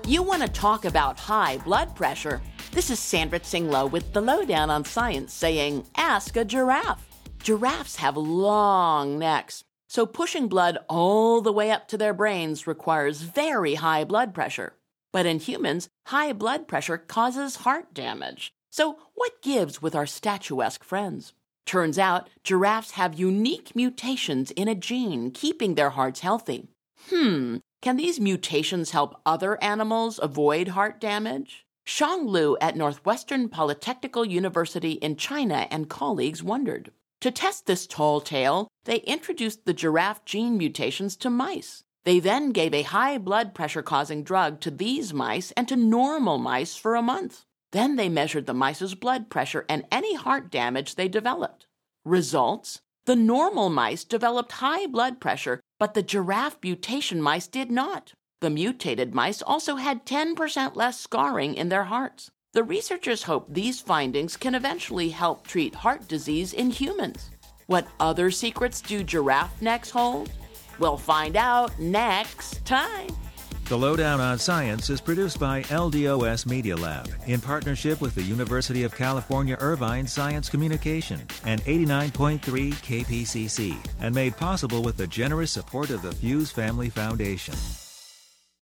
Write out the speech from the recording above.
You want to talk about high blood pressure? This is Sandra Tsinglow with the Lowdown on Science saying, ask a giraffe. Giraffes have long necks, so pushing blood all the way up to their brains requires very high blood pressure. But in humans, high blood pressure causes heart damage. So what gives with our statuesque friends? Turns out giraffes have unique mutations in a gene keeping their hearts healthy. Can these mutations help other animals avoid heart damage? Shang Lu at Northwestern Polytechnical University in China and colleagues wondered. To test this tall tale, they introduced the giraffe gene mutations to mice. They then gave a high blood pressure-causing drug to these mice and to normal mice for a month. Then they measured the mice's blood pressure and any heart damage they developed. Results? The normal mice developed high blood pressure, but the giraffe mutation mice did not. The mutated mice also had 10% less scarring in their hearts. The researchers hope these findings can eventually help treat heart disease in humans. What other secrets do giraffe necks hold? We'll find out next time. The Lowdown on Science is produced by LDOS Media Lab in partnership with the University of California Irvine Science Communication and 89.3 KPCC and made possible with the generous support of the Fuse Family Foundation.